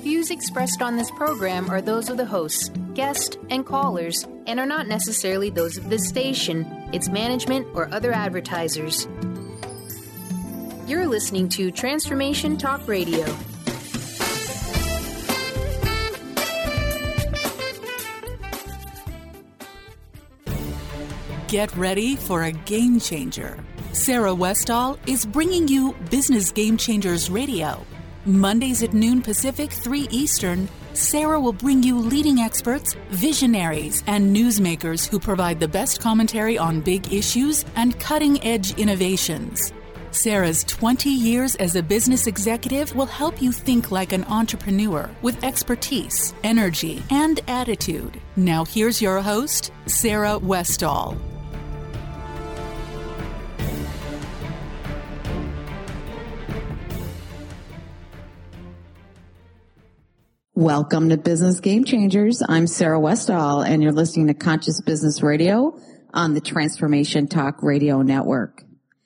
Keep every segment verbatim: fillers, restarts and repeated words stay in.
views expressed on this program are those of the hosts, guests, and callers, and are not necessarily those of this station, its management, or other advertisers. You're listening to Transformation Talk Radio. Get ready for a game changer. Sarah Westall is bringing you Business Game Changers Radio. Mondays at noon Pacific, three Eastern, Sarah will bring you leading experts, visionaries, and newsmakers who provide the best commentary on big issues and cutting-edge innovations. Sarah's twenty years as a business executive will help you think like an entrepreneur with expertise, energy, and attitude. Now here's your host, Sarah Westall. Welcome to Business Game Changers. I'm Sarah Westall, and you're listening to Conscious Business Radio on the Transformation Talk Radio Network.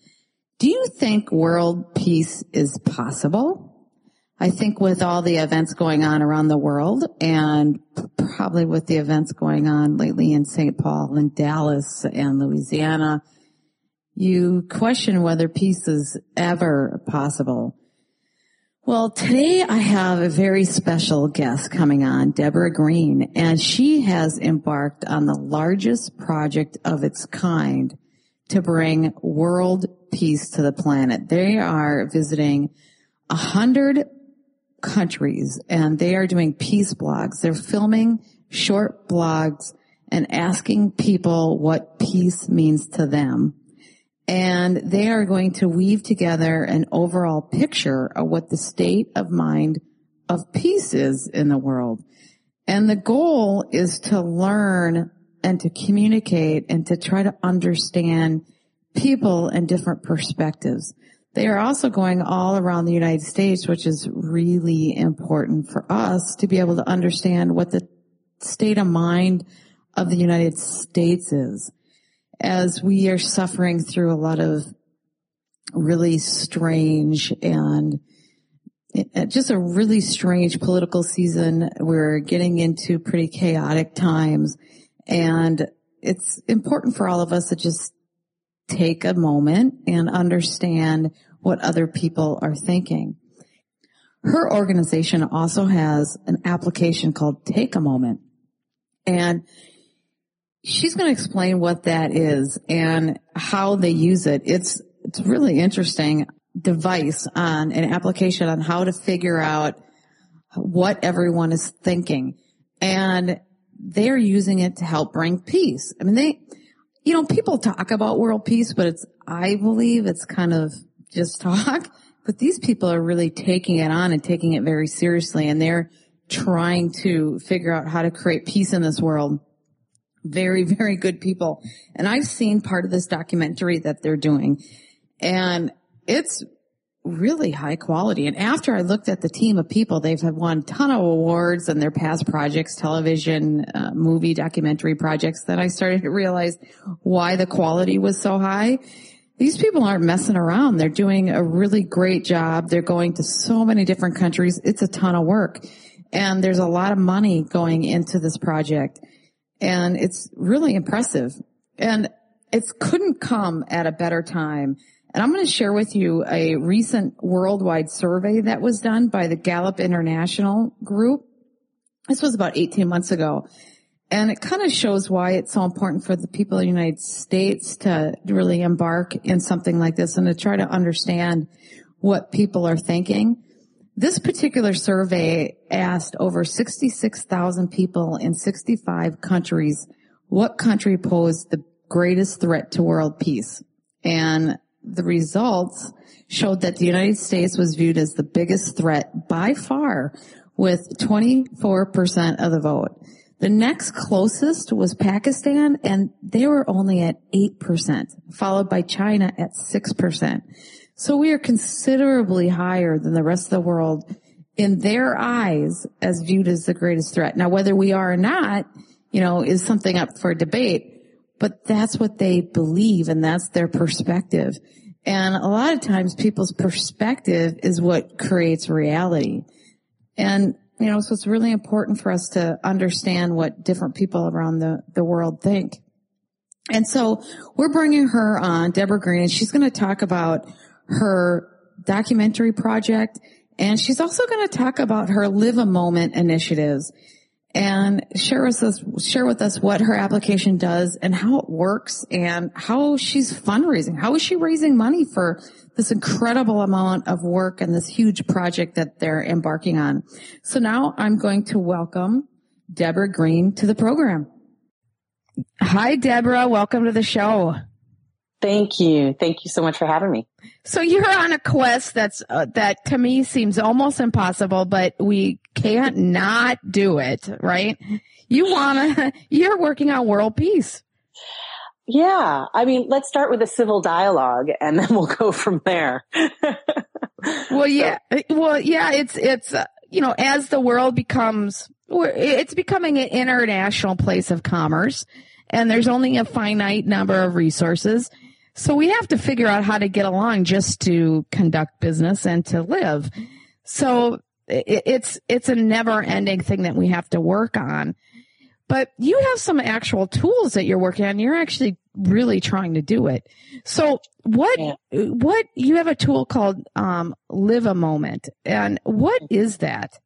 Do you think world peace is possible? I think with all the events going on around the world, and probably with the events going on lately in Saint Paul and Dallas and Louisiana, you question whether peace is ever possible. Well, today I have a very special guest coming on, Deborah Green, and she has embarked on the largest project of its kind to bring world peace to the planet. They are visiting a hundred countries, and they are doing peace blogs. They're filming short blogs and asking people what peace means to them. And they are going to weave together an overall picture of what the state of mind of peace is in the world. And the goal is to learn and to communicate and to try to understand people and different perspectives. They are also going all around the United States, which is really important for us to be able to understand what the state of mind of the United States is, as we are suffering through a lot of really strange and just a really strange political season. We're getting into pretty chaotic times, and it's important for all of us to just take a moment and understand what other people are thinking. Her organization also has an application called Take a Moment, and she's going to explain what that is and how they use it. It's it's really interesting device on an application on how to figure out what everyone is thinking. And they're using it to help bring peace. I mean, they, you know, people talk about world peace, but it's, I believe it's kind of just talk. But these people are really taking it on and taking it very seriously. And they're trying to figure out how to create peace in this world. Very, very good people. And I've seen part of this documentary that they're doing, and it's really high quality. And after I looked at the team of people, they've had won a ton of awards in their past projects, television, uh, movie, documentary projects, that I started to realize why the quality was so high. These people aren't messing around. They're doing a really great job. They're going to so many different countries. It's a ton of work. And there's a lot of money going into this project. And it's really impressive. And it couldn't come at a better time. And I'm going to share with you a recent worldwide survey that was done by the Gallup International Group. This was about eighteen months ago. And it kind of shows why it's so important for the people of the United States to really embark in something like this and to try to understand what people are thinking. This particular survey asked over sixty-six thousand people in sixty-five countries what country posed the greatest threat to world peace. And the results showed that the United States was viewed as the biggest threat by far, with twenty-four percent of the vote. The next closest was Pakistan, and they were only at eight percent, followed by China at six percent. So we are considerably higher than the rest of the world in their eyes as viewed as the greatest threat. Now, whether we are or not, you know, is something up for debate, but that's what they believe, and that's their perspective. And a lot of times people's perspective is what creates reality. And You know, so it's really important for us to understand what different people around the, the world think. And so we're bringing her on, Deborah Green, and she's going to talk about her documentary project, and she's also going to talk about her Live a Moment initiatives and share with us, share with us what her application does and how it works and how she's fundraising. How is she raising money for this incredible amount of work and this huge project that they're embarking on? So now I'm going to welcome Deborah Green to the program. Hi, Deborah. Welcome to the show. Thank you. Thank you so much for having me. So you're on a quest that's uh, that to me seems almost impossible, but we can't not do it, right? You wanna, you're working on world peace. Yeah. I mean, let's start with a civil dialogue and then we'll go from there. Well, yeah. Well, yeah, it's, it's, uh, you know, as the world becomes, it's becoming an international place of commerce, and there's only a finite number of resources. So we have to figure out how to get along just to conduct business and to live. So it's, it's a never ending thing that we have to work on. But you have some actual tools that you're working on. You're actually really trying to do it. So what, yeah. what, you have a tool called, um, Live a Moment. And what is that?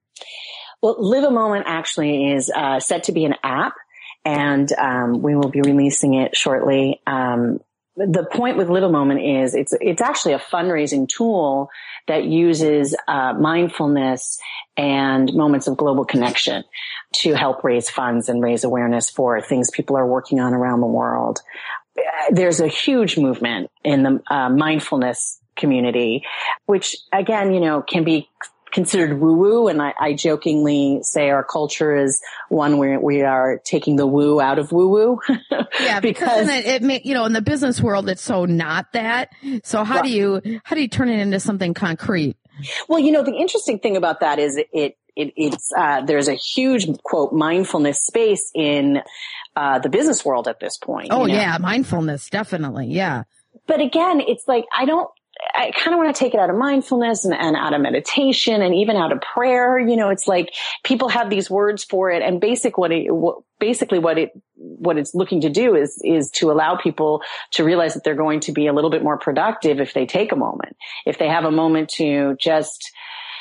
Well, Live a Moment actually is, uh, set to be an app, and, um, we will be releasing it shortly. Um, the point with Live a Moment is it's, it's actually a fundraising tool that uses, uh, mindfulness and moments of global connection to help raise funds and raise awareness for things people are working on around the world. There's a huge movement in the uh, mindfulness community, which again, you know, can be considered woo-woo. And I, I jokingly say our culture is one where we are taking the woo out of woo-woo. Yeah, because, because it, it may, you know, in the business world, it's so not that. So how right. do you, how do you turn it into something concrete? Well, you know, the interesting thing about that is it, it It, it's, uh, there's a huge, quote, mindfulness space in, uh, the business world at this point. Oh, you know? yeah. Mindfulness. Definitely. Yeah. But again, it's like, I don't, I kind of want to take it out of mindfulness and, and out of meditation and even out of prayer. You know, it's like people have these words for it, and basic what it, what, basically what it, what it's looking to do is, is to allow people to realize that they're going to be a little bit more productive if they take a moment, if they have a moment to just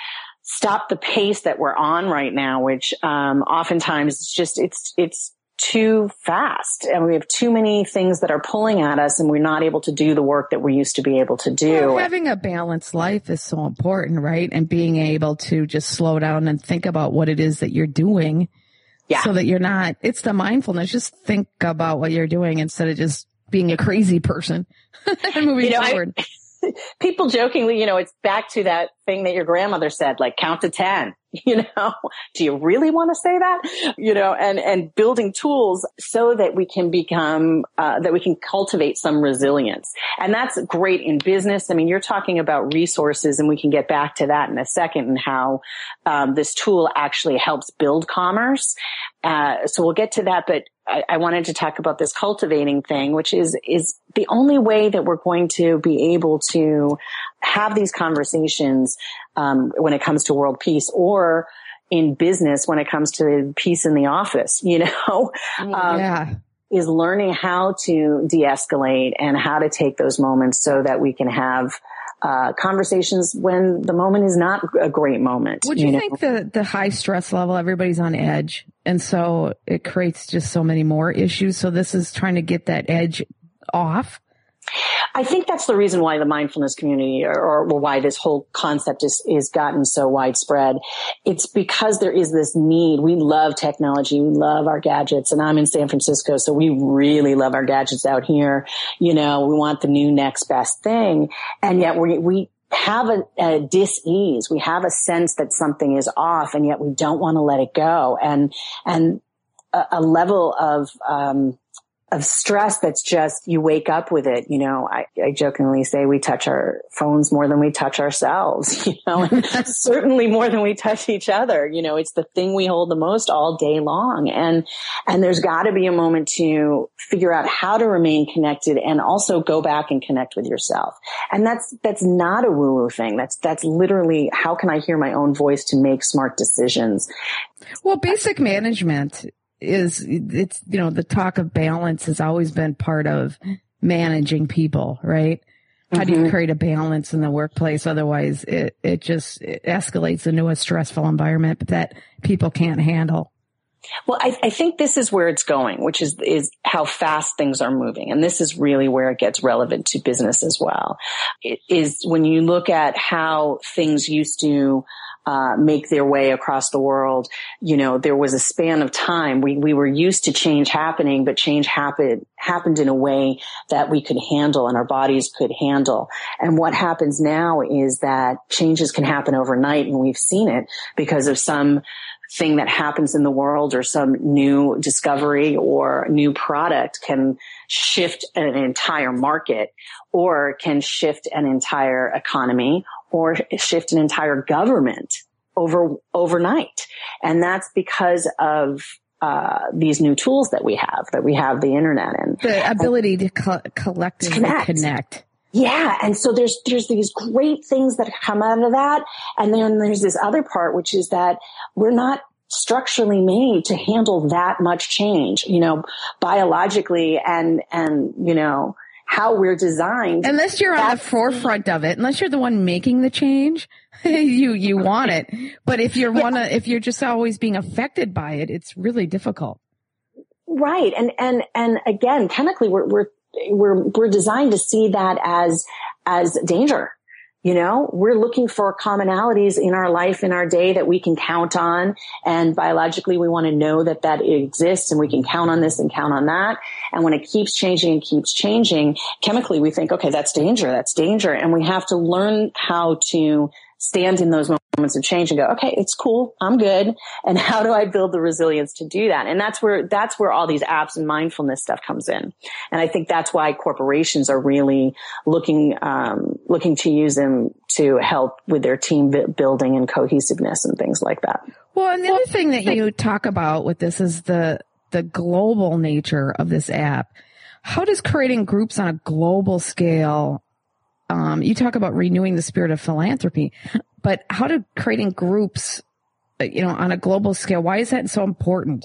stop the pace that we're on right now, which, um, oftentimes it's just, it's, it's too fast, and we have too many things that are pulling at us, and we're not able to do the work that we used to be able to do. Well, having a balanced life is so important, right? And being able to just slow down and think about what it is that you're doing. Yeah. So that you're not, it's the mindfulness. Just think about what you're doing instead of just being a crazy person and moving you know, forward. I, People jokingly, you know, it's back to that thing that your grandmother said, like count to ten, you know, do you really want to say that? You know, and, and building tools so that we can become, uh, that we can cultivate some resilience. And that's great in business. I mean, you're talking about resources, and we can get back to that in a second, and how, um, this tool actually helps build commerce. Uh, so we'll get to that, but I, I wanted to talk about this cultivating thing, which is, is the only way that we're going to be able to have these conversations, um, when it comes to world peace, or in business when it comes to peace in the office, you know, um, yeah. is learning how to de-escalate and how to take those moments so that we can have Uh, conversations when the moment is not a great moment. Would you, you know? think the, the high stress level, everybody's on edge, and so it creates just so many more issues. So this is trying to get that edge off. I think that's the reason why the mindfulness community, or, or why this whole concept is, is gotten so widespread. It's because there is this need. We love technology. We love our gadgets. And I'm in San Francisco, so we really love our gadgets out here. You know, we want the new next best thing. And yet we, we have a, a dis-ease. We have a sense that something is off, and yet we don't want to let it go. And, and a, a level of, um, of stress that's just, you wake up with it. You know, I, I jokingly say we touch our phones more than we touch ourselves, you know, and certainly more than we touch each other. You know, it's the thing we hold the most all day long. And, and there's got to be a moment to figure out how to remain connected and also go back and connect with yourself. And that's, that's not a woo-woo thing. That's, that's literally, how can I hear my own voice to make smart decisions? Well, basic management is, it's, you know, the talk of balance has always been part of managing people, right? How mm-hmm. do you create a balance in the workplace? Otherwise it, it just it escalates into a stressful environment that people can't handle. Well, I, I think this is where it's going, which is, is how fast things are moving. And this is really where it gets relevant to business as well. It is when you look at how things used to Uh, make their way across the world. You know, there was a span of time. We, we were used to change happening, but change happened, happened in a way that we could handle and our bodies could handle. And what happens now is that changes can happen overnight, and we've seen it because of some thing that happens in the world or some new discovery or new product can shift an entire market or can shift an entire economy or shift an entire government over overnight. And that's because of uh these new tools that we have, that we have the internet and the ability and, to co- collectively connect. connect. Yeah. And so there's, there's these great things that come out of that. And then there's this other part, which is that we're not structurally made to handle that much change, you know, biologically and, and, you know, how we're designed. Unless you're on the forefront of it, unless you're the one making the change, you, you want it. But if you're one, if you're just always being affected by it, it's really difficult. Right. And, and, and again, chemically, we're, we're, we're, we're designed to see that as, as danger. You know, we're looking for commonalities in our life, in our day that we can count on. And biologically, we want to know that that exists and we can count on this and count on that. And when it keeps changing and keeps changing, chemically, we think, okay, that's danger. That's danger. And we have to learn how to stand in those moments of change and go, okay, it's cool. I'm good. And how do I build the resilience to do that? And that's where, that's where all these apps and mindfulness stuff comes in. And I think that's why corporations are really looking, um, looking to use them to help with their team building and cohesiveness and things like that. Well, and the other thing that you talk about with this is the, the global nature of this app. How does creating groups on a global scale, Um, you talk about renewing the spirit of philanthropy, but how do creating groups, you know, on a global scale, why is that so important?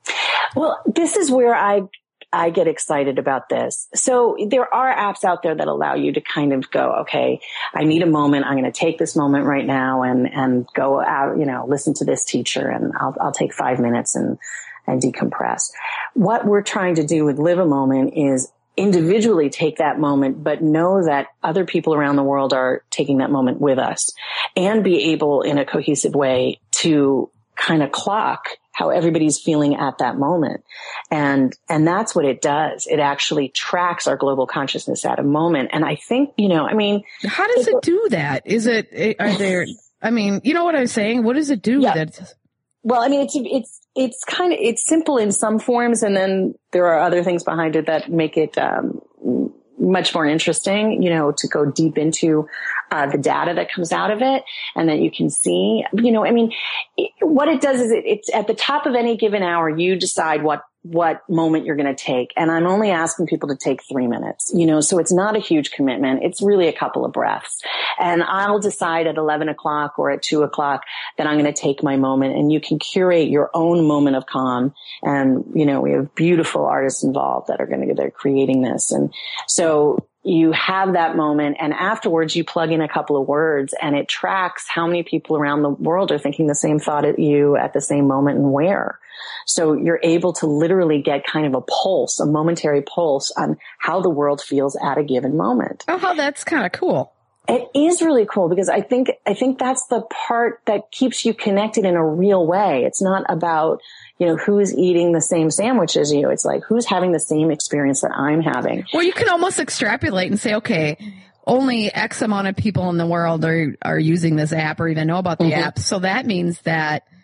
Well, this is where I, I get excited about this. So there are apps out there that allow you to kind of go, okay, I need a moment. I'm going to take this moment right now and, and go out, you know, listen to this teacher and I'll, I'll take five minutes and, and decompress. What we're trying to do with Live a Moment is individually take that moment, but know that other people around the world are taking that moment with us and be able in a cohesive way to kind of clock how everybody's feeling at that moment. And, and that's what it does. It actually tracks our global consciousness at a moment. And I think, you know, I mean, how does it do that? Is it, are there, I mean, you know what I'm saying? What does it do? Yeah. That Well, I mean, it's, it's, it's kind of, it's simple in some forms. And then there are other things behind it that make it, um, much more interesting, you know, to go deep into, uh, the data that comes out of it and that you can see, you know, I mean, it, what it does is it, it's at the top of any given hour, you decide what, what moment you're going to take. And I'm only asking people to take three minutes, you know, so it's not a huge commitment. It's really a couple of breaths. And I'll decide at eleven o'clock or at two o'clock that I'm going to take my moment, and you can curate your own moment of calm. And, you know, we have beautiful artists involved that are going to, they're creating this. And so you have that moment, and afterwards you plug in a couple of words and it tracks how many people around the world are thinking the same thought at you at the same moment and where. So you're able to literally get kind of a pulse, a momentary pulse on how the world feels at a given moment. Oh, that's kind of cool. It is really cool because I think, I think that's the part that keeps you connected in a real way. It's not about, you know, who's eating the same sandwich as you. It's like, who's having the same experience that I'm having. Well, you can almost extrapolate and say, okay, only X amount of people in the world are, are using this app or even know about the mm-hmm. app. So that means that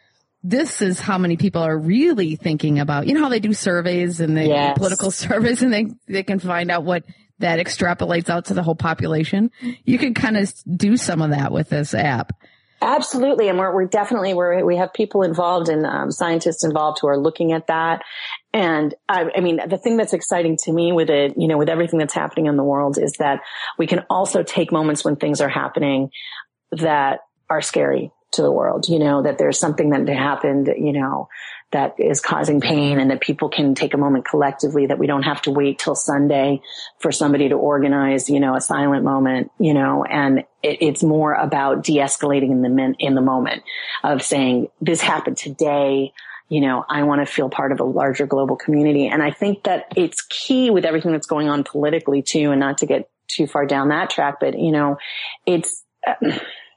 this is how many people are really thinking about, you know how they do surveys and they Yes. political surveys and they, they can find out what that extrapolates out to the whole population. You can kind of do some of that with this app. Absolutely. And we're, we're definitely, we're, we have people involved and um, scientists involved who are looking at that. And I, I mean, the thing that's exciting to me with it, you know, with everything that's happening in the world is that we can also take moments when things are happening that are scary to the world, you know, that there's something that happened, you know, that is causing pain and that people can take a moment collectively, that we don't have to wait till Sunday for somebody to organize, you know, a silent moment, you know, and it, it's more about de-escalating in the min, in the moment of saying this happened today. You know, I want to feel part of a larger global community. And I think that it's key with everything that's going on politically too, and not to get too far down that track, but you know, it's, uh,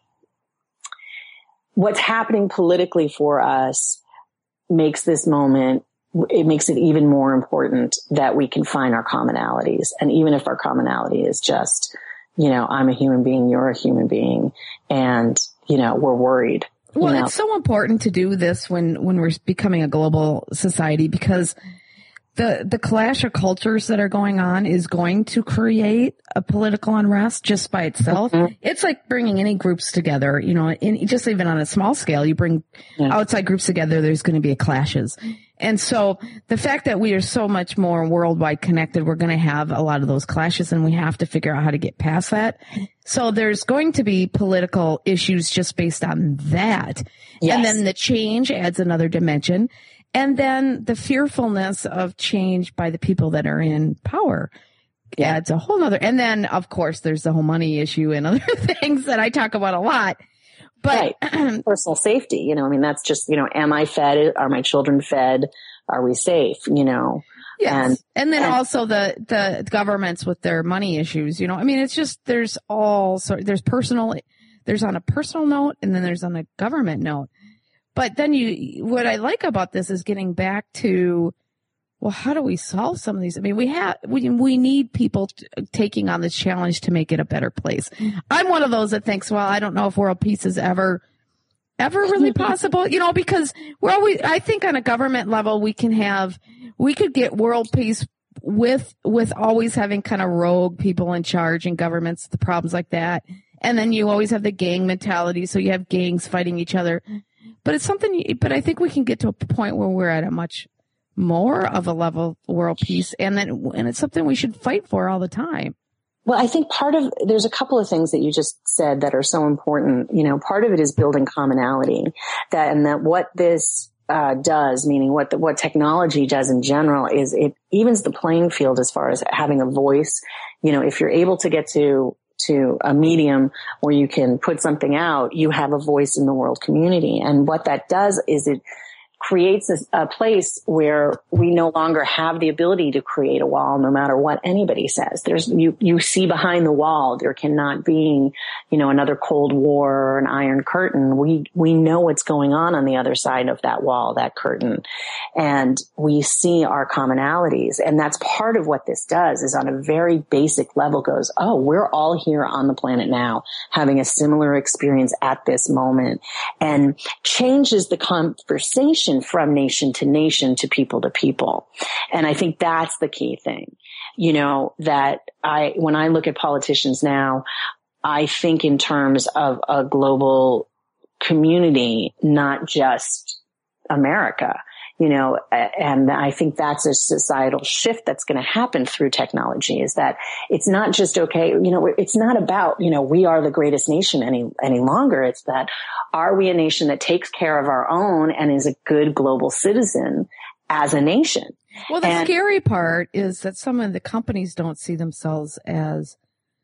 what's happening politically for us makes this moment, it makes it even more important that we can find our commonalities. And even if our commonality is just, you know, I'm a human being, you're a human being, and, you know, we're worried. Well, you know? It's so important to do this when, when we're becoming a global society, because the, the clash of cultures that are going on is going to create a political unrest just by itself. Mm-hmm. It's like bringing any groups together, you know, in, just even on a small scale, you bring yeah. outside groups together, there's going to be clashes. And so the fact that we are so much more worldwide connected, we're going to have a lot of those clashes, and we have to figure out how to get past that. So there's going to be political issues just based on that. Yes. And then the change adds another dimension. And then the fearfulness of change by the people that are in power yeah. adds a whole other. And then, of course, there's the whole money issue and other things that I talk about a lot. But right. Personal safety, you know, I mean, that's just, you know, am I fed? Are my children fed? Are we safe? You know? Yes. And, and then and, also the, the governments with their money issues, you know, I mean, it's just, there's all sorts, there's personal, there's on a personal note, and then there's on a government note. But then you, what I like about this is getting back to, well, how do we solve some of these? I mean, we have, we, we need people t- taking on this challenge to make it a better place. I'm one of those that thinks, well, I don't know if world peace is ever, ever really possible, you know, because we're always, I think on a government level, we can have, we could get world peace with, with always having kind of rogue people in charge in governments, the problems like that. And then you always have the gang mentality. So you have gangs fighting each other. But it's something, but I think we can get to a point where we're at a much more of a level of world peace, and then, and it's something we should fight for all the time. Well, I think part of, there's a couple of things that you just said that are so important. You know, part of it is building commonality, that, and that what this, uh, does, meaning what the, what technology does in general is it evens the playing field as far as having a voice. You know, if you're able to get to, to a medium where you can put something out, you have a voice in the world community. And what that does is it creates a, a place where we no longer have the ability to create a wall, no matter what anybody says. There's, you, you see behind the wall, there cannot be, you know, another Cold War or an Iron Curtain. We, we know what's going on on the other side of that wall, that curtain. And we see our commonalities. And that's part of what this does, is on a very basic level goes, oh, we're all here on the planet now, having a similar experience at this moment, and changes the conversation from nation to nation, to people to people. And I think that's the key thing, you know, that I, when I look at politicians now, I think in terms of a global community, not just America, you know, and I think that's a societal shift that's going to happen through technology, is that it's not just, okay, you know, it's not about, you know, we are the greatest nation any, any longer. It's that, are we a nation that takes care of our own and is a good global citizen as a nation? Well, the and, scary part is that some of the companies don't see themselves as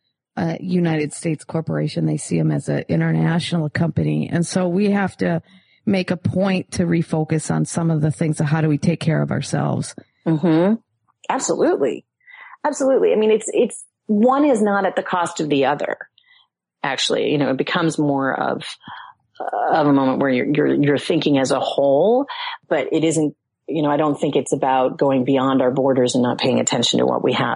a United States corporation. They see them as an international company. And so we have to make a point to refocus on some of the things of how do we take care of ourselves. Mm-hmm. Absolutely. Absolutely. I mean, it's, it's, one is not at the cost of the other. Actually, you know, it becomes more of, uh, of a moment where you're, you're, you're thinking as a whole, but it isn't, you know, I don't think it's about going beyond our borders and not paying attention to what we have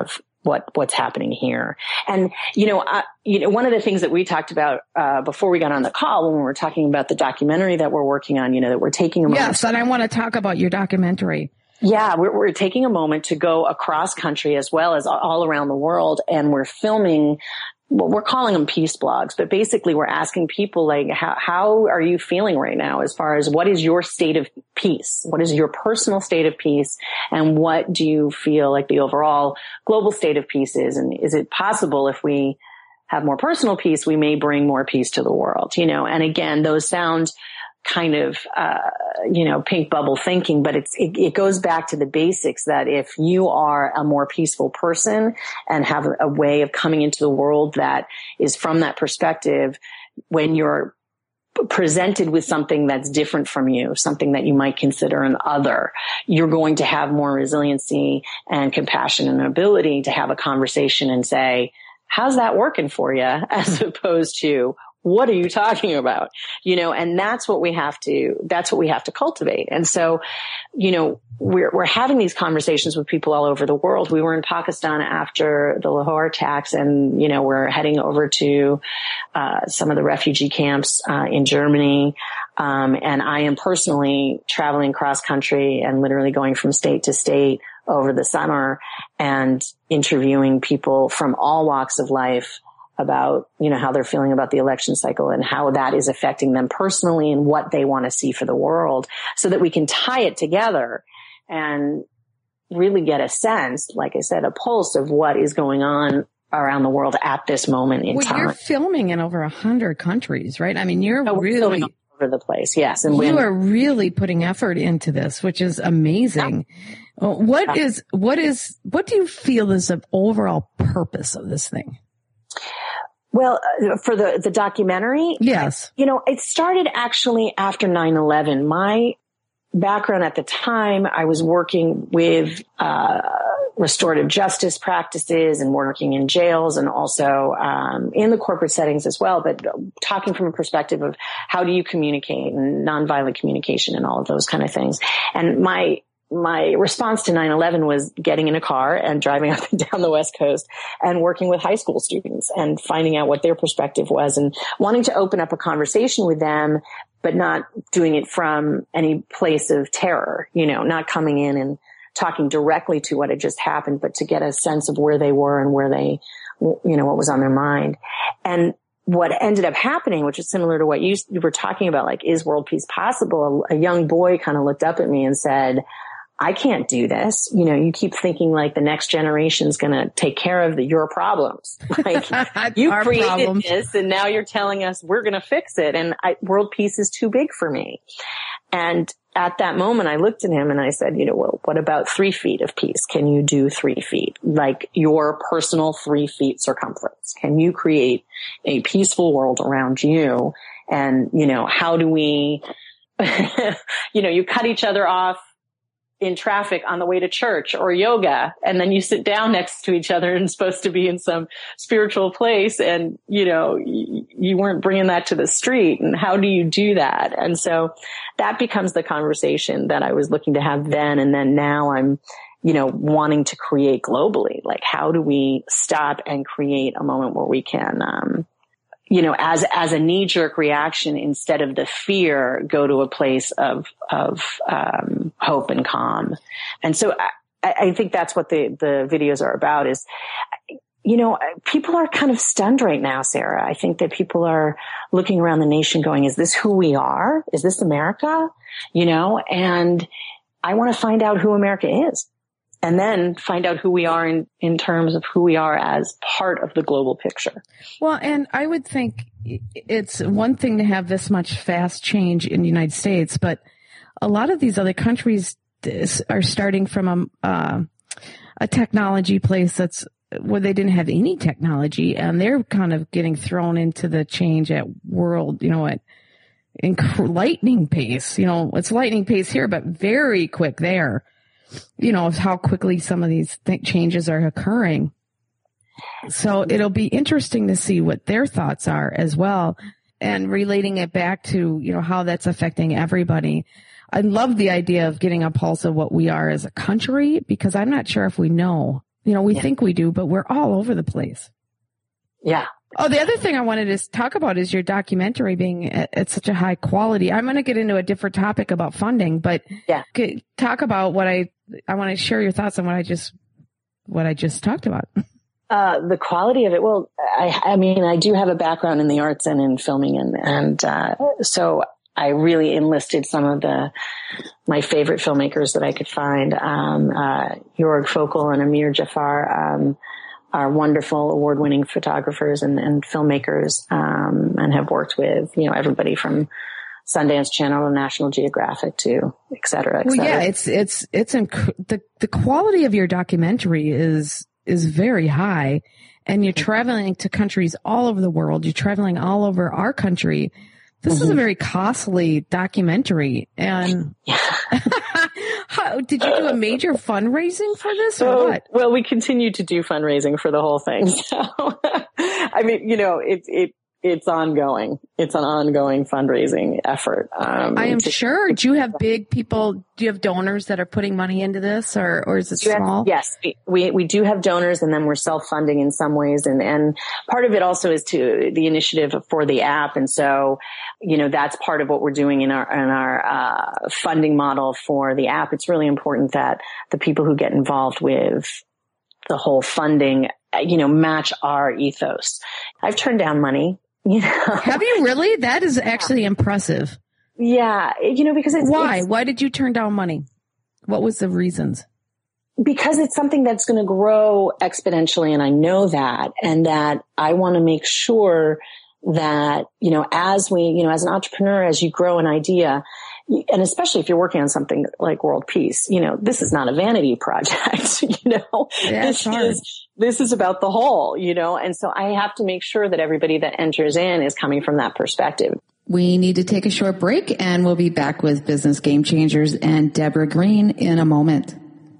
what, what's happening here. And, you know, I, you know, one of the things that we talked about, uh, before we got on the call when we were talking about the documentary that we're working on, you know, that we're taking a moment. Yes. And I want to talk about your documentary. Yeah, we're, we're taking a moment to go across country as well as all around the world. And we're filming, well, we're calling them peace blogs, but basically we're asking people like, how, how are you feeling right now as far as what is your state of peace? What is your personal state of peace? And what do you feel like the overall global state of peace is? And is it possible if we have more personal peace, we may bring more peace to the world, you know? And again, those sound kind of, uh, you know, pink bubble thinking, but it's, it, it goes back to the basics that if you are a more peaceful person and have a, a way of coming into the world that is from that perspective, when you're presented with something that's different from you, something that you might consider an other, you're going to have more resiliency and compassion and ability to have a conversation and say, how's that working for you? As opposed to, what are you talking about? You know, and that's what we have to, that's what we have to cultivate. And so, you know, we're, we're having these conversations with people all over the world. We were in Pakistan after the Lahore attacks and, you know, we're heading over to, uh, some of the refugee camps, uh, in Germany. Um, and I am personally traveling cross country and literally going from state to state over the summer and interviewing people from all walks of life about, you know, how they're feeling about the election cycle and how that is affecting them personally and what they want to see for the world so that we can tie it together and really get a sense, like I said, a pulse of what is going on around the world at this moment in well, time. You're filming in over a hundred countries, right? I mean, you're oh, really all over the place. Yes. And you when, are really putting effort into this, which is amazing. Yeah. What yeah. is, what is, what do you feel is the overall purpose of this thing? Well, uh, for the, the documentary, yes, you know, it started actually after nine eleven. My background at the time, I was working with, uh, restorative justice practices and working in jails and also, um, in the corporate settings as well, but talking from a perspective of how do you communicate and nonviolent communication and all of those kind of things. And my, my response to nine eleven was getting in a car and driving up and down the West Coast and working with high school students and finding out what their perspective was and wanting to open up a conversation with them, but not doing it from any place of terror, you know, not coming in and talking directly to what had just happened, but to get a sense of where they were and where they, you know, what was on their mind. And what ended up happening, which is similar to what you, you were talking about, like, is world peace possible? A, a young boy kind of looked up at me and said, I can't do this. You know, you keep thinking like the next generation's going to take care of the, your problems. Like you created problems. This and now you're telling us we're going to fix it. And I, world peace is too big for me. And at that moment, I looked at him and I said, you know, well, what about three feet of peace? Can you do three feet? Like your personal three feet circumference? Can you create a peaceful world around you? And, you know, how do we, you know, you cut each other off in traffic on the way to church or yoga, and then you sit down next to each other and supposed to be in some spiritual place, and you know you, you weren't bringing that to the street. And how do you do that? And so that becomes the conversation that I was looking to have then, and then now I'm, you know, wanting to create globally. Like, how do we stop and create a moment where we can, um, you know, as, as a knee-jerk reaction, instead of the fear, go to a place of, of, um, hope and calm. And so I, I think that's what the, the videos are about is, you know, people are kind of stunned right now, Sarah. I think that people are looking around the nation going, is this who we are? Is this America? You know, and I want to find out who America is. And then find out who we are in, in terms of who we are as part of the global picture. Well, and I would think it's one thing to have this much fast change in the United States, but a lot of these other countries are starting from a, uh, a technology place that's where they didn't have any technology, and they're kind of getting thrown into the change at world, you know, at inc- lightning pace. You know, it's lightning pace here, but very quick there. You know, how quickly some of these th- changes are occurring. So it'll be interesting to see what their thoughts are as well, and relating it back to, you know, how that's affecting everybody. I love the idea of getting a pulse of what we are as a country, because I'm not sure if we know You know, we yeah. think we do, but we're all over the place. Yeah. Oh, the other thing I wanted to talk about is your documentary being at, at such a high quality. I'm going to get into a different topic about funding, but yeah. talk about what I, I want to share your thoughts on what I just, what I just talked about. Uh, the quality of it. Well, I, I mean, I do have a background in the arts and in filming, and, and, uh, so I really enlisted some of the, my favorite filmmakers that I could find. Um, uh, Jorg Fokel and Amir Jafar, um, are wonderful award-winning photographers and, and filmmakers, um, and have worked with, you know, everybody from Sundance Channel to National Geographic to et cetera, et cetera. Well, yeah, it's, it's, it's, inc- the, the quality of your documentary is, is very high, and you're traveling to countries all over the world. You're traveling all over our country. This mm-hmm. is a very costly documentary. And yeah. How, did you do a major fundraising for this or well, what? Well, we continue to do fundraising for the whole thing. So, I mean, you know, it, it, it's ongoing. It's an ongoing fundraising effort. Um, I am to, sure. Do you have big people? Do you have donors that are putting money into this, or, or is it small? Have, yes, we, we, we do have donors, and then we're self-funding in some ways. And, and part of it also is to the initiative for the app. And so, you know, that's part of what we're doing in our, in our, uh, funding model for the app. It's really important that the people who get involved with the whole funding, you know, match our ethos. I've turned down money. You know? Have you really? That is actually impressive. Yeah. You know, because it's, why? it's, why did you turn down money? What was the reasons? Because it's something that's going to grow exponentially. And I know that, and that I want to make sure that, you know, as we, you know, as an entrepreneur, as you grow an idea, and especially if you're working on something like world peace, you know, this is not a vanity project, you know, yeah, this is, this is about the whole, you know, and so I have to make sure that everybody that enters in is coming from that perspective. We need to take a short break, and we'll be back with Business Game Changers and Deborah Green in a moment.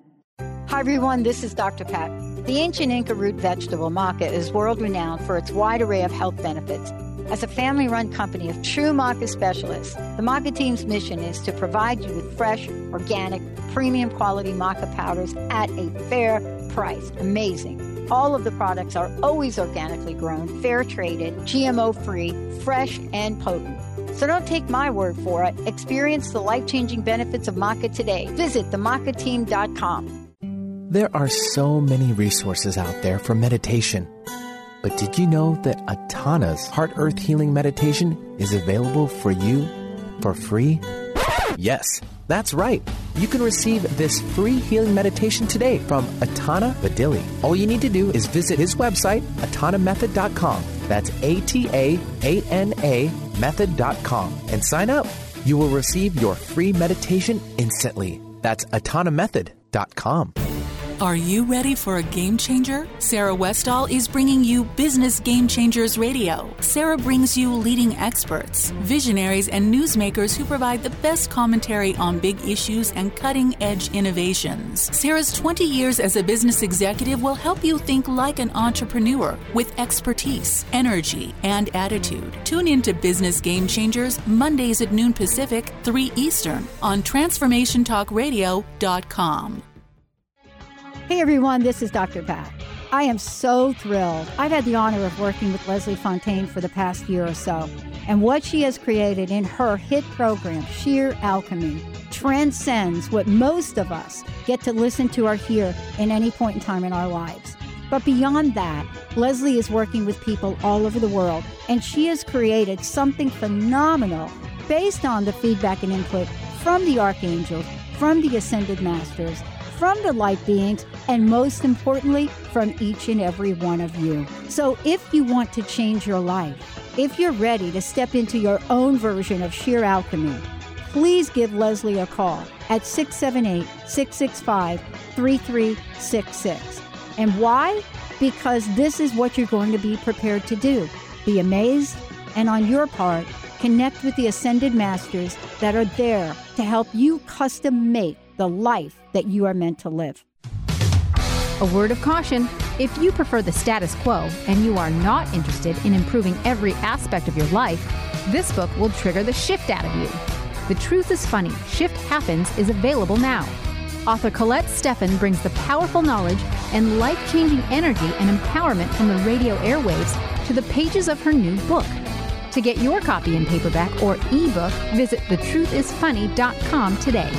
Hi, everyone. This is Doctor Pat. The ancient Inca root vegetable maca is world-renowned for its wide array of health benefits. As a family-run company of true maca specialists, the Maca team's mission is to provide you with fresh, organic, premium quality maca powders at a fair price. Amazing. All of the products are always organically grown, fair-traded, G M O-free, fresh, and potent. So don't take my word for it. Experience the life-changing benefits of maca today. Visit the maca team dot com. There are so many resources out there for meditation. But did you know that Atana's Heart Earth Healing Meditation is available for you for free? Yes, that's right. You can receive this free healing meditation today from Atana Badili. All you need to do is visit his website, atana method dot com. That's A T A A N A method dot com. And sign up. You will receive your free meditation instantly. That's atana method dot com. Are you ready for a game changer? Sarah Westall is bringing you Business Game Changers Radio. Sarah brings you leading experts, visionaries, and newsmakers who provide the best commentary on big issues and cutting-edge innovations. Sarah's twenty years as a business executive will help you think like an entrepreneur with expertise, energy, and attitude. Tune in to Business Game Changers Mondays at noon Pacific, three Eastern on transformation talk radio dot com. Hey everyone, this is Doctor Pat. I am so thrilled. I've had the honor of working with Leslie Fontaine for the past year or so, and what she has created in her hit program, Sheer Alchemy, transcends what most of us get to listen to or hear in any point in time in our lives. But beyond that, Leslie is working with people all over the world, and she has created something phenomenal based on the feedback and input from the archangels, from the ascended masters, from the light beings, and most importantly, from each and every one of you. So if you want to change your life, if you're ready to step into your own version of sheer alchemy, please give Leslie a call at six seven eight, six six five, three three six six. And why? Because this is what you're going to be prepared to do. Be amazed, and on your part, connect with the ascended masters that are there to help you custom make the life that you are meant to live. A word of caution: if you prefer the status quo and you are not interested in improving every aspect of your life, this book will trigger the shift out of you. The Truth is Funny, Shift Happens is available now. Author Colette Steffen brings the powerful knowledge and life-changing energy and empowerment from the radio airwaves to the pages of her new book. To get your copy in paperback or ebook, visit the truth is funny dot com today.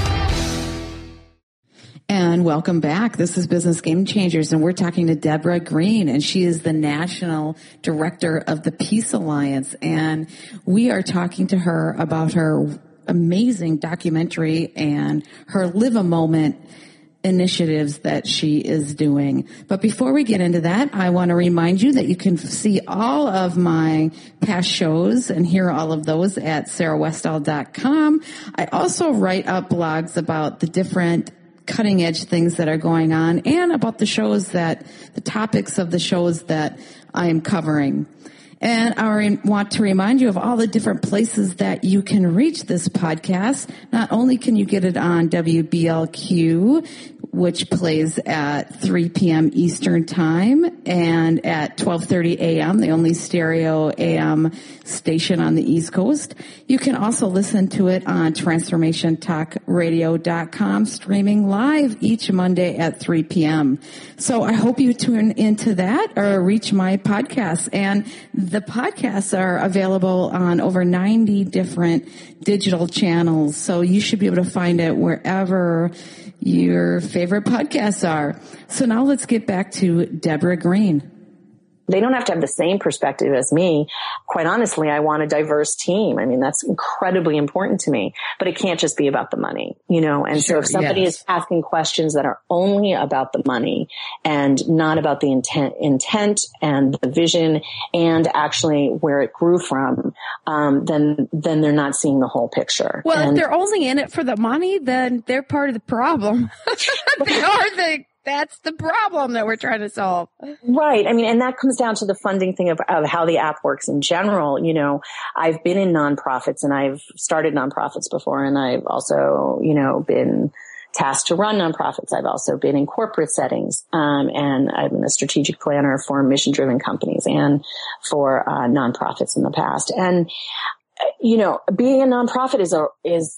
And welcome back. This is Business Game Changers, and we're talking to Deborah Green, and she is the National Director of the Peace Alliance. And we are talking to her about her amazing documentary and her Live a Moment initiatives that she is doing. But before we get into that, I want to remind you that you can see all of my past shows and hear all of those at sarah westall dot com. I also write up blogs about the different cutting edge things that are going on and about the shows that, the topics of the shows that I am covering. And I want to remind you of all the different places that you can reach this podcast. Not only can you get it on W B L Q, which plays at three p.m. Eastern Time and at twelve thirty a.m., the only stereo A M station on the East Coast. You can also listen to it on transformation talk radio dot com, streaming live each Monday at three p.m. So I hope you tune into that or reach my podcast. And the podcasts are available on over ninety different digital channels. So you should be able to find it wherever your favorite podcasts are. So now let's get back to Deborah Green. They don't have to have the same perspective as me. Quite honestly, I want a diverse team. I mean, that's incredibly important to me, but it can't just be about the money, you know? And sure, so if somebody yes. is asking questions that are only about the money and not about the intent, intent and the vision and actually where it grew from, um, then, then they're not seeing the whole picture. Well, and if they're only in it for the money, then they're part of the problem. They are the That's the problem that we're trying to solve. Right. I mean, and that comes down to the funding thing of, of how the app works in general. You know, I've been in nonprofits and I've started nonprofits before, and I've also, you know, been tasked to run nonprofits. I've also been in corporate settings, um, and I've been a strategic planner for mission-driven companies and for uh, nonprofits in the past. And, you know, being a nonprofit is a, is,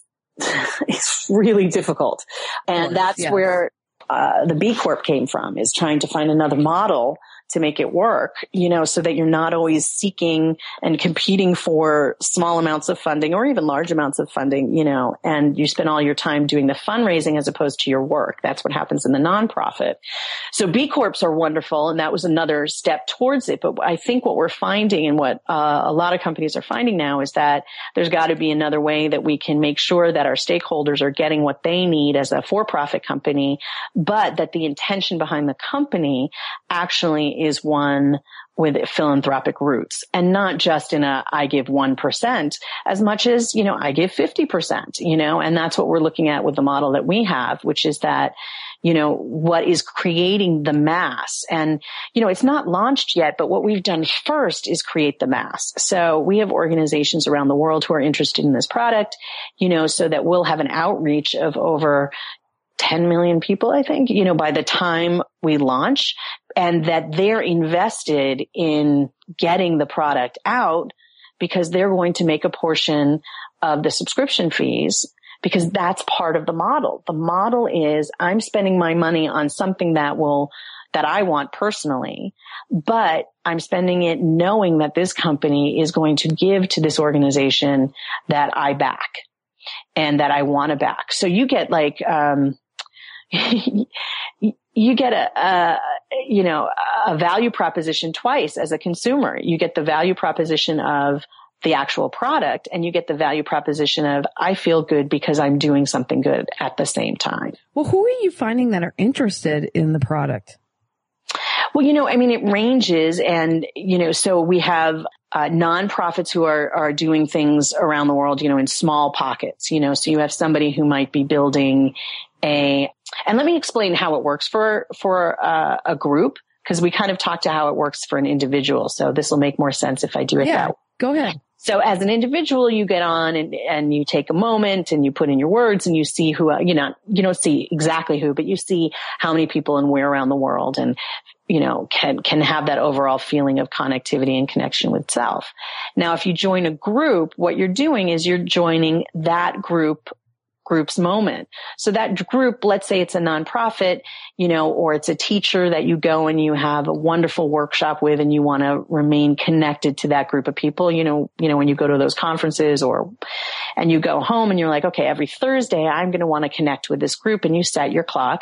is really difficult. And that's yes. where Uh, the B Corp came from, is trying to find another model to make it work, you know, so that you're not always seeking and competing for small amounts of funding or even large amounts of funding, you know, and you spend all your time doing the fundraising as opposed to your work. That's what happens in the nonprofit. So B Corps are wonderful, and that was another step towards it. But I think what we're finding and what uh, a lot of companies are finding now is that there's got to be another way that we can make sure that our stakeholders are getting what they need as a for-profit company, but that the intention behind the company actually is one with philanthropic roots, and not just in a, I give one percent as much as, you know, I give fifty percent, you know, and that's what we're looking at with the model that we have, which is that, you know, what is creating the mass. And, you know, it's not launched yet, but what we've done first is create the mass. So we have organizations around the world who are interested in this product, you know, so that we'll have an outreach of over ten million people, I think, you know, by the time we launch, and that they're invested in getting the product out because they're going to make a portion of the subscription fees, because that's part of the model. The model is I'm spending my money on something that will, that I want personally, but I'm spending it knowing that this company is going to give to this organization that I back and that I want to back. So you get like, um, you get a, a, you know, a value proposition twice as a consumer. You get the value proposition of the actual product, and you get the value proposition of I feel good because I'm doing something good at the same time. Well, who are you finding that are interested in the product? Well, you know, I mean, it ranges, and, you know, so we have uh, nonprofits who are, are doing things around the world, you know, in small pockets, you know, so you have somebody who might be building a, and let me explain how it works for, for uh, a group, because we kind of talked to how it works for an individual. So this will make more sense if I do it yeah, that way. Go ahead. So as an individual, you get on and, and you take a moment and you put in your words and you see who, you know, you don't see exactly who, but you see how many people and where around the world, and, you know, can, can have that overall feeling of connectivity and connection with self. Now, if you join a group, what you're doing is you're joining that group group's moment. So that group, let's say it's a nonprofit, you know, or it's a teacher that you go and you have a wonderful workshop with and you want to remain connected to that group of people. You know, you know, when you go to those conferences or, and you go home and you're like, okay, every Thursday I'm going to want to connect with this group, and you set your clock,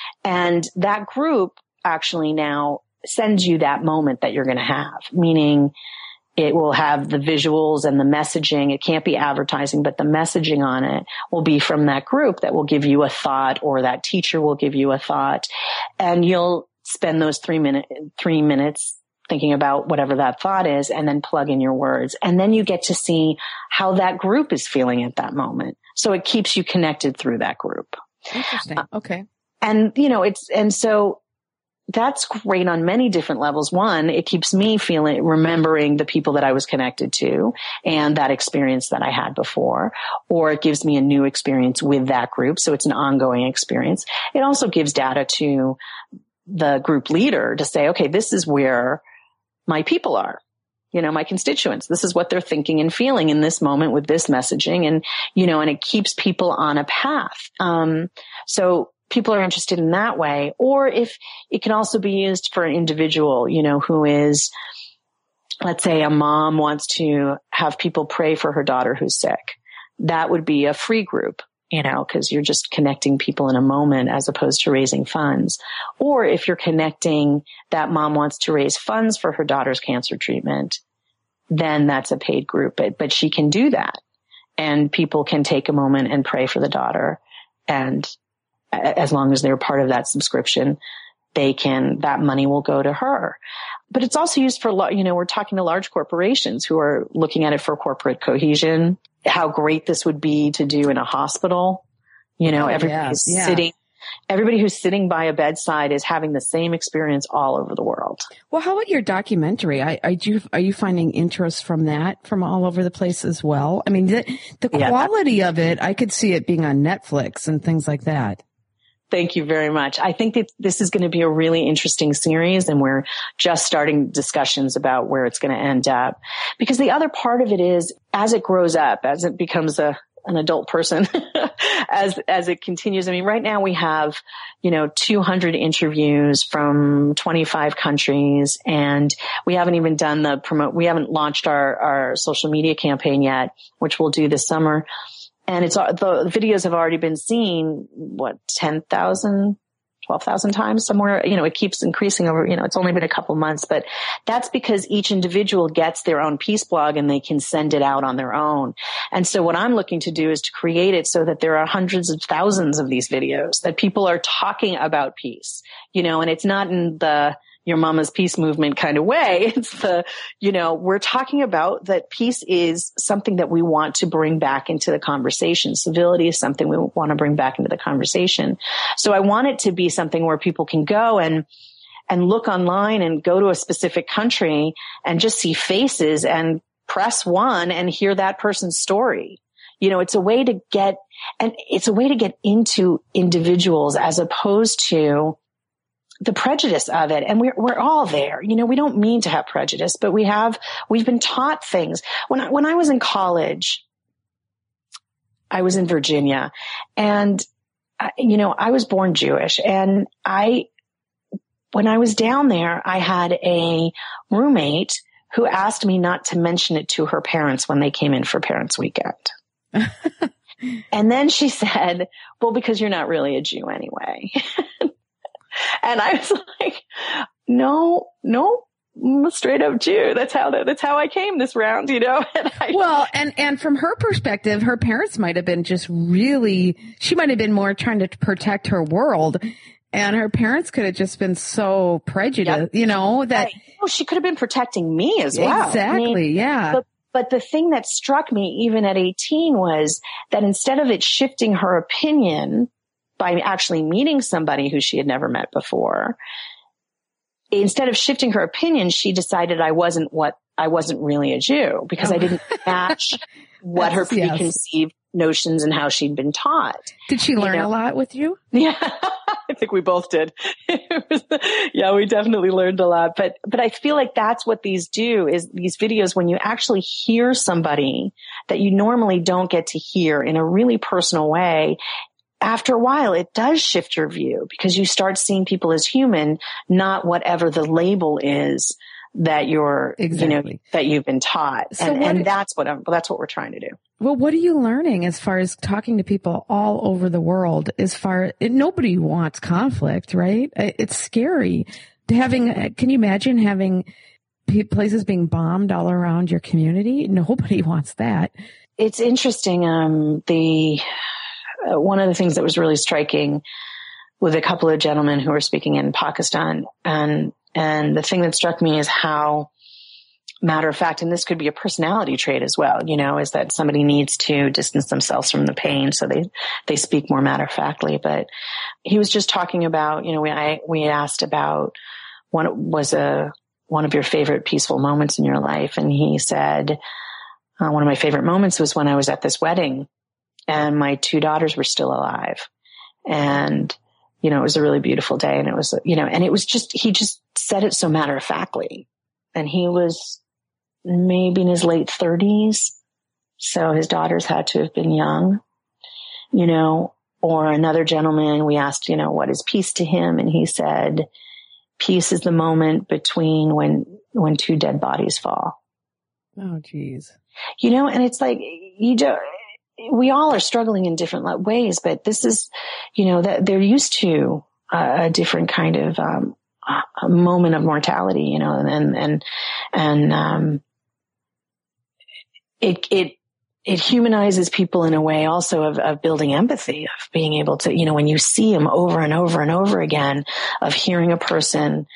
and that group actually now sends you that moment that you're going to have, meaning it will have the visuals and the messaging. It can't be advertising, but the messaging on it will be from that group that will give you a thought, or that teacher will give you a thought. And you'll spend those three minute, three minutes thinking about whatever that thought is, and then plug in your words. And then you get to see how that group is feeling at that moment. So it keeps you connected through that group. Interesting. Okay. Uh, and, you know, it's, and so that's great on many different levels. One, it keeps me feeling, remembering the people that I was connected to and that experience that I had before, or it gives me a new experience with that group. So it's an ongoing experience. It also gives data to the group leader to say, okay, this is where my people are, you know, my constituents. This is what they're thinking and feeling in this moment with this messaging. And, you know, and it keeps people on a path. Um, so people are interested in that way. Or if it can also be used for an individual, you know, who is, let's say a mom wants to have people pray for her daughter who's sick. That would be a free group, you know, because you're just connecting people in a moment as opposed to raising funds. Or if you're connecting, that mom wants to raise funds for her daughter's cancer treatment, then that's a paid group. But, but she can do that. And people can take a moment and pray for the daughter. And as long as they're part of that subscription, they can, that money will go to her. But it's also used for, you know, we're talking to large corporations who are looking at it for corporate cohesion, how great this would be to do in a hospital. You know, oh, everybody's yes. yeah. sitting, everybody who's sitting by a bedside is having the same experience all over the world. Well, how about your documentary? I, I do, are you finding interest from that from all over the place as well? I mean, the, the Yeah, quality of it, I could see it being on Netflix and things like that. Thank you very much. I think that this is going to be a really interesting series, and we're just starting discussions about where it's going to end up. Because the other part of it is, as it grows up, as it becomes a an adult person, as as it continues. I mean, right now we have, you know, two hundred interviews from twenty-five countries, and we haven't even done the promote. We haven't launched our our social media campaign yet, which we'll do this summer. And it's, the videos have already been seen, what, ten thousand, twelve thousand times somewhere. You know, it keeps increasing over, you know, it's only been a couple months, but that's because each individual gets their own peace blog and they can send it out on their own. And so what I'm looking to do is to create it so that there are hundreds of thousands of these videos that people are talking about peace, you know, and it's not in the, your mama's peace movement kind of way. It's the, you know, we're talking about that peace is something that we want to bring back into the conversation. Civility is something we want to bring back into the conversation. So I want it to be something where people can go and, and look online and go to a specific country and just see faces and press one and hear that person's story. You know, it's a way to get, and it's a way to get into individuals as opposed to the prejudice of it. And we're, we're all there. You know, we don't mean to have prejudice, but we have, we've been taught things. When I, when I was in college, I was in Virginia, and, I, you know, I was born Jewish, and I, when I was down there, I had a roommate who asked me not to mention it to her parents when they came in for Parents' Weekend. And then she said, well, because you're not really a Jew anyway. And I was like, no, no, I'm a straight up Jew. That's how, that's how I came this round, you know? And I, well, and, and from her perspective, her parents might have been just really, she might have been more trying to protect her world. And her parents could have just been so prejudiced, yep. you know, that. Right. Oh, she could have been protecting me as well. Exactly. I mean, yeah. But, but the thing that struck me even at eighteen was that instead of it shifting her opinion by actually meeting somebody who she had never met before, instead of shifting her opinion, she decided I wasn't what, I wasn't really a Jew because oh. I didn't match what her preconceived yes. notions and how she'd been taught. Did she learn you know? a lot with you? Yeah, I think we both did. Yeah, we definitely learned a lot. But, but I feel like that's what these do is these videos, when you actually hear somebody that you normally don't get to hear in a really personal way. After a while, it does shift your view because you start seeing people as human, not whatever the label is that you're, exactly. you know, that you've been taught. So and, and that's what I'm, that's what we're trying to do. Well, what are you learning as far as talking to people all over the world? As far it, nobody wants conflict, right? It's scary having. Can you imagine having places being bombed all around your community? Nobody wants that. It's interesting. Um, the uh, one of the things that was really striking with a couple of gentlemen who were speaking in Pakistan, and and the thing that struck me is how matter of fact, and this could be a personality trait as well, you know, is that somebody needs to distance themselves from the pain. So they, they speak more matter of factly, but he was just talking about, you know, we, I, we asked about what was a, one of your favorite peaceful moments in your life. And he said, uh, one of my favorite moments was when I was at this wedding and my two daughters were still alive. And, you know, it was a really beautiful day. And it was, you know, and it was just, he just said it so matter of factly. And he was maybe in his late thirties. So his daughters had to have been young, you know, or another gentleman, we asked, you know, what is peace to him? And he said, peace is the moment between when, when two dead bodies fall. Oh, geez. You know, and it's like, you do, we all are struggling in different ways, but this is, you know, that they're used to a, a different kind of, um, a moment of mortality, you know, and, and, and, um, it, it, it humanizes people in a way also of, of building empathy, of being able to, you know, when you see them over and over and over again, of hearing a person,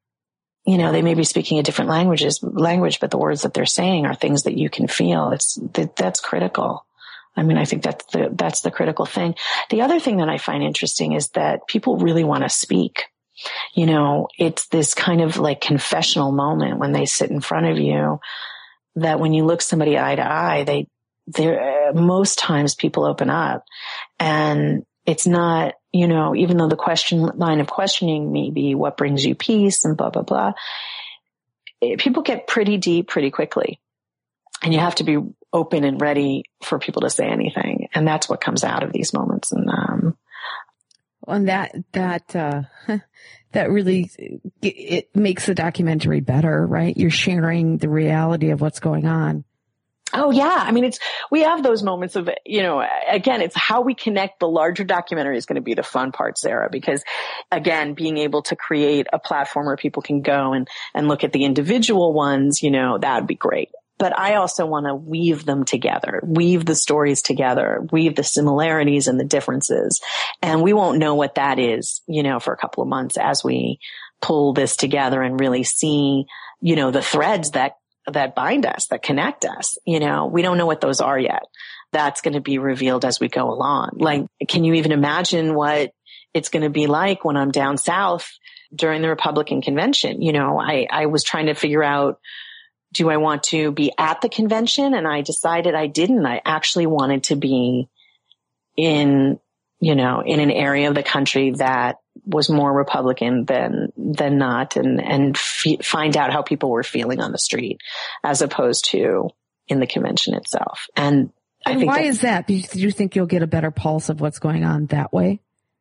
you know, they may be speaking a different languages, language, but the words that they're saying are things that you can feel. It's, that, that's critical. I mean, I think that's the, that's the critical thing. The other thing that I find interesting is that people really want to speak. You know, it's this kind of like confessional moment when they sit in front of you that when you look somebody eye to eye, they, they're, most times people open up, and it's not, you know, even though the question line of questioning may be what brings you peace and blah, blah, blah, it, people get pretty deep pretty quickly, and you have to be open and ready for people to say anything. And that's what comes out of these moments. And, um, and that, that, uh, that really, it makes the documentary better, right? You're sharing the reality of what's going on. Oh yeah. I mean, it's, we have those moments of, you know, again, it's how we connect the larger documentary is going to be the fun part, Sarah, because again, being able to create a platform where people can go and, and look at the individual ones, you know, that would be great. But I also want to weave them together, weave the stories together, weave the similarities and the differences. And we won't know what that is, you know, for a couple of months as we pull this together and really see, you know, the threads that, that bind us, that connect us. You know, we don't know what those are yet. That's going to be revealed as we go along. Like, can you even imagine what it's going to be like when I'm down south during the Republican convention? You know, I, I was trying to figure out, do I want to be at the convention? And I decided I didn't. I actually wanted to be in, you know, in an area of the country that was more Republican than, than not, and, and f- find out how people were feeling on the street as opposed to in the convention itself. And I and think why that, is that? Do you think you'll get a better pulse of what's going on that way?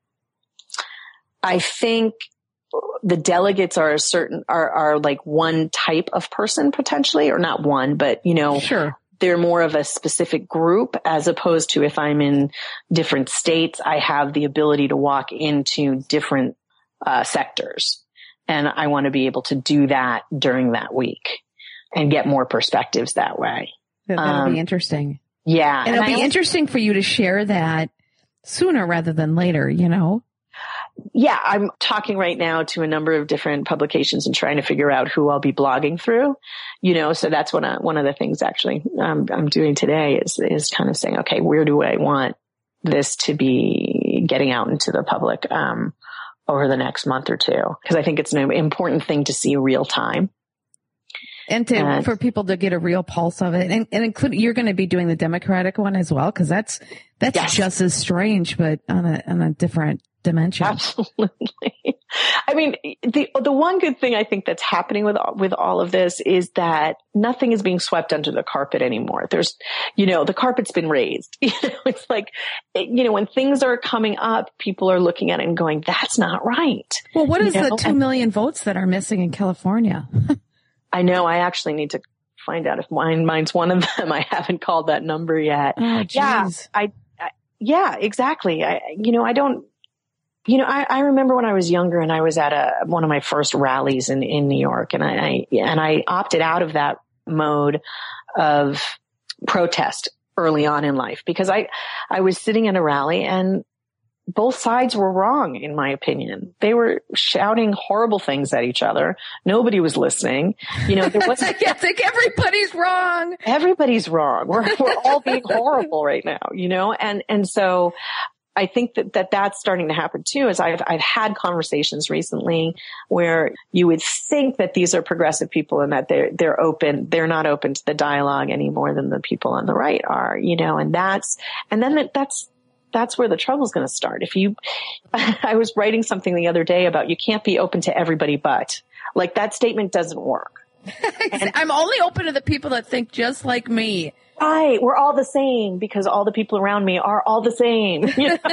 I think the delegates are a certain, are, are like one type of person potentially, or not one, but you know, sure. They're more of a specific group, as opposed to if I'm in different states, I have the ability to walk into different uh, sectors, and I want to be able to do that during that week and get more perspectives that way. That, that'll um, be interesting. Yeah. And it'll and be I, interesting for you to share that sooner rather than later, you know? Yeah, I'm talking right now to a number of different publications and trying to figure out who I'll be blogging through, you know, so that's one of, one of the things actually um, I'm doing today is, is kind of saying, okay, where do I want this to be getting out into the public um, over the next month or two? Because I think it's an important thing to see real time. And to, and, for people to get a real pulse of it, and, and include, you're going to be doing the Democratic one as well, because that's, that's yes. just as strange, but on a, on a different dimension. Absolutely. I mean, the the one good thing I think that's happening with with all of this is that nothing is being swept under the carpet anymore. There's, you know, the carpet's been raised. You know, it's like, you know, when things are coming up, people are looking at it and going, "That's not right." Well, what is you know? the two million votes that are missing in California? I know. I actually need to find out if mine mine's one of them. I haven't called that number yet. Oh, yeah, I, I. Yeah, exactly. I. You know, I don't. You know, I, I remember when I was younger and I was at a, one of my first rallies in, in New York, and I, I, and I opted out of that mode of protest early on in life because I, I was sitting at a rally and both sides were wrong, in my opinion. They were shouting horrible things at each other. Nobody was listening. You know, there wasn't. I think everybody's wrong. Everybody's wrong. We're, we're all being horrible right now, you know, and, and so, I think that, that that's starting to happen too, is I've, I've had conversations recently where you would think that these are progressive people and that they're, they're open, they're not open to the dialogue any more than the people on the right are, you know, and that's, and then that, that's, that's where the trouble's going to start. If you, I was writing something the other day about you can't be open to everybody, but like that statement doesn't work. And I'm only open to the people that think just like me. Right. We're all the same because all the people around me are all the same. You know?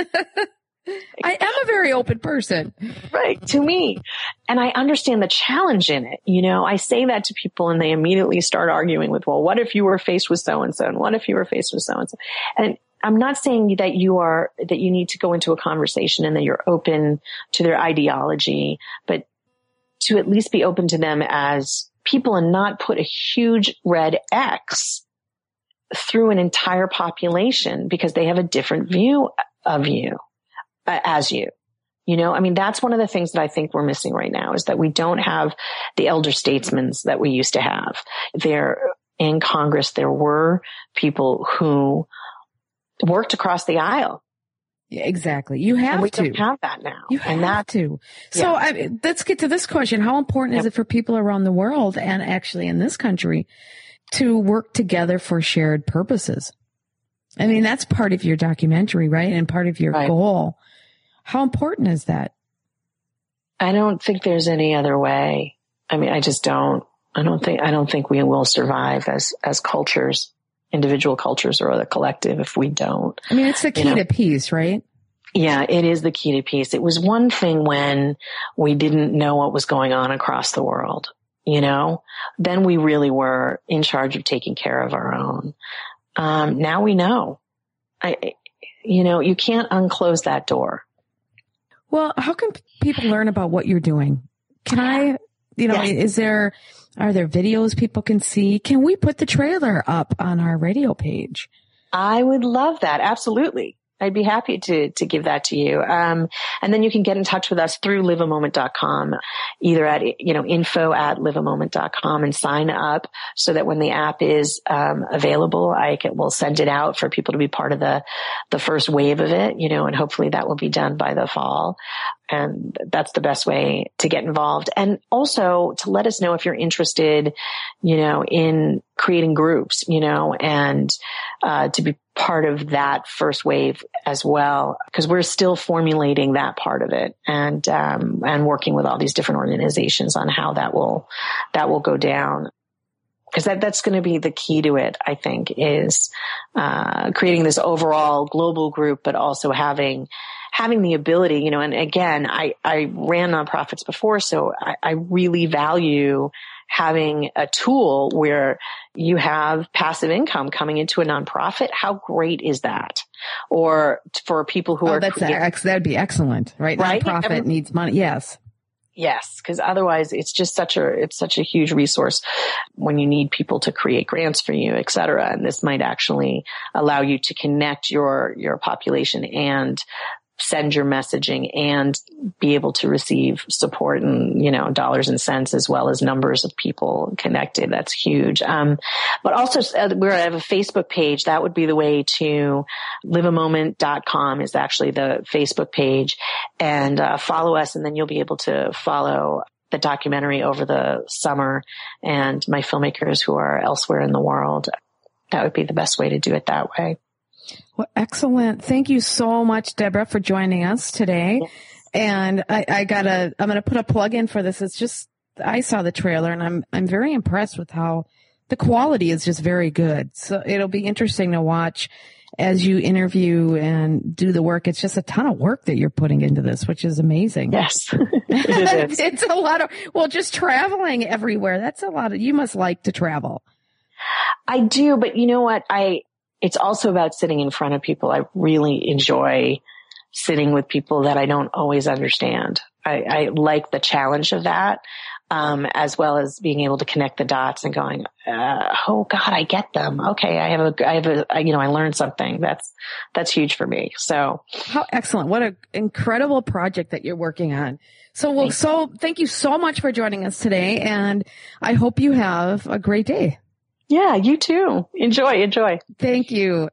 I am a very open person. Right. To me. And I understand the challenge in it. You know, I say that to people and they immediately start arguing with, well, what if you were faced with so and so? And what if you were faced with so and so? And I'm not saying that you are, that you need to go into a conversation and that you're open to their ideology, but to at least be open to them as people and not put a huge red X through an entire population because they have a different view of you uh, as you, you know, I mean, that's one of the things that I think we're missing right now is that we don't have the elder statesmen that we used to have. There in Congress, there were people who worked across the aisle. Yeah, exactly. You have and we to don't have that now. You and have that, to. So yeah. I, let's get to this question. How important is yep. it for people around the world and actually in this country to work together for shared purposes? I mean, that's part of your documentary, right? And part of your right. goal. How important is that? I don't think there's any other way. I mean, I just don't, I don't think, I don't think we will survive as, as cultures, individual cultures or the collective if we don't. I mean, it's the key you know? to peace, right? Yeah, it is the key to peace. It was one thing when we didn't know what was going on across the world. You know, then we really were in charge of taking care of our own. Um, now we know, I, you know, you can't unclose that door. Well, how can people learn about what you're doing? Can I, you know, yes. is there, are there videos people can see? Can we put the trailer up on our radio page? I would love that. Absolutely. I'd be happy to, to give that to you. Um, and then you can get in touch with us through live a moment dot com, either at, you know, info at live a moment dot com and sign up so that when the app is, um, available, I can, we'll send it out for people to be part of the, the first wave of it, you know, and hopefully that will be done by the fall. And that's the best way to get involved. And also to let us know if you're interested, you know, in creating groups, you know, and, uh, to be part of that first wave as well, because we're still formulating that part of it and, um, and working with all these different organizations on how that will, that will go down. Because that, that's going to be the key to it, I think, is, uh, creating this overall global group, but also having, having the ability, you know, and again, I, I ran nonprofits before, so I, I really value having a tool where you have passive income coming into a nonprofit. How great is that? Or for people who oh, are, that's ex- that'd be excellent, right? right? Nonprofit Every, needs money. Yes. Yes. Cause otherwise it's just such a, it's such a huge resource when you need people to create grants for you, et cetera. And this might actually allow you to connect your, your population and send your messaging and be able to receive support and, you know, dollars and cents as well as numbers of people connected. That's huge. Um, but also uh, we have a Facebook page. That would be the way to live a moment dot com is actually the Facebook page, and uh, follow us, and then you'll be able to follow the documentary over the summer and my filmmakers who are elsewhere in the world. That would be the best way to do it that way. Well, excellent. Thank you so much, Deborah, for joining us today. Yes. And I, I gotta, I'm going to put a plug in for this. It's just, I saw the trailer and I'm, I'm very impressed with how the quality is just very good. So it'll be interesting to watch as you interview and do the work. It's just a ton of work that you're putting into this, which is amazing. Yes, it is. It's a lot of, well, just traveling everywhere. That's a lot of, you must like to travel. I do, but you know what? I, it's also about sitting in front of people. I really enjoy sitting with people that I don't always understand. I, I like the challenge of that. Um, as well as being able to connect the dots and going, uh, oh God, I get them. Okay. I have a, I have a, you know, I learned something. That's, that's huge for me. So how excellent. What an incredible project that you're working on. So, well, thank so thank you so much for joining us today. And I hope you have a great day. Yeah, you too. Enjoy, enjoy. Thank you.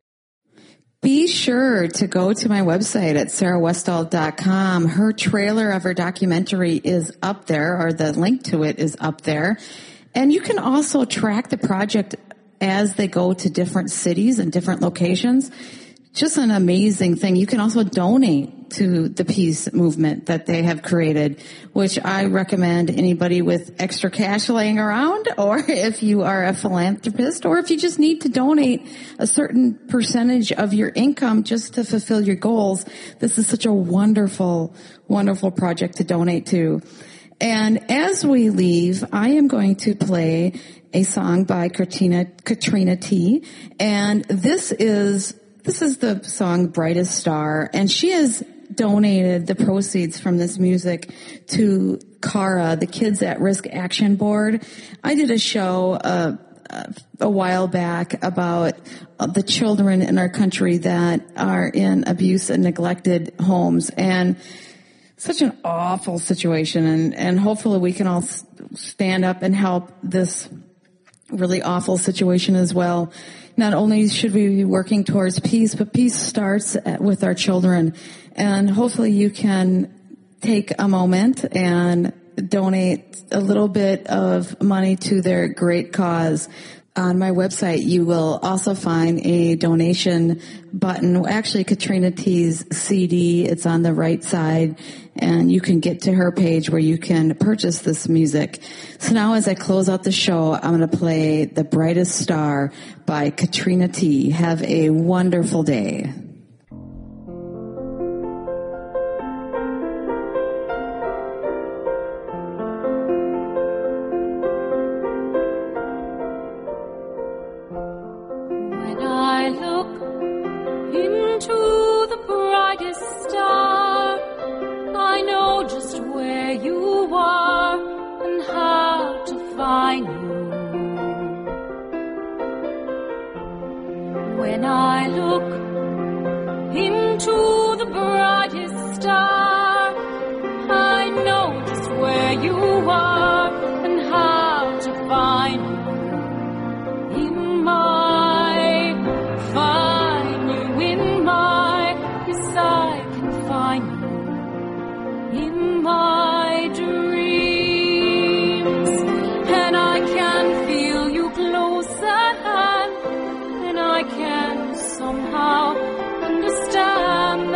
Be sure to go to my website at sarah westall dot com. Her trailer of her documentary is up there, or the link to it is up there. And you can also track the project as they go to different cities and different locations. Just an amazing thing. You can also donate to the peace movement that they have created, which I recommend anybody with extra cash laying around, or if you are a philanthropist, or if you just need to donate a certain percentage of your income just to fulfill your goals. This is such a wonderful, wonderful project to donate to. And as we leave, I am going to play a song by Katrina, Katrina T. And this is This is the song Brightest Star, and she has donated the proceeds from this music to CARA, the Kids at Risk Action Board. I did a show uh, a while back about the children in our country that are in abuse and neglected homes, and such an awful situation, and, and hopefully we can all stand up and help this really awful situation as well. Not only should we be working towards peace, but peace starts with our children. And hopefully you can take a moment and donate a little bit of money to their great cause. On my website, you will also find a donation button. Actually, Katrina T's C D, it's on the right side, and you can get to her page where you can purchase this music. So now as I close out the show, I'm going to play The Brightest Star by Katrina T. Have a wonderful day. When I look into the brightest star, I know just where you are and how to find you. In my, find you in my, yes I can find you in my dreams, and I can feel you close at hand, and I can somehow understand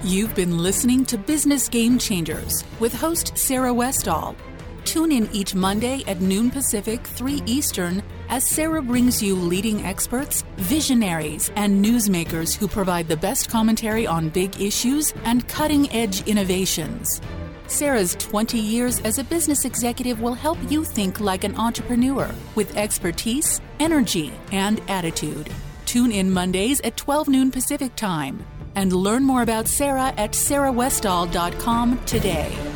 You've been listening to Business Game Changers with host Sarah Westall. Tune in each Monday at noon Pacific, three Eastern, as Sarah brings you leading experts, visionaries, and newsmakers who provide the best commentary on big issues and cutting-edge innovations. Sarah's twenty years as a business executive will help you think like an entrepreneur with expertise, energy, and attitude. Tune in Mondays at twelve noon Pacific Time and learn more about Sarah at sarah westall dot com today.